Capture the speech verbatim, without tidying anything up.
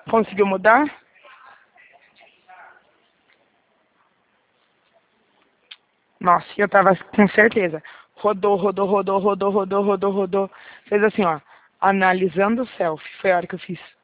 Conseguiu mudar? Nossa, eu tava com certeza. Rodou, rodou, rodou, rodou, rodou, rodou, rodou. Fez assim, ó. Analisando o selfie. Foi a hora que eu fiz.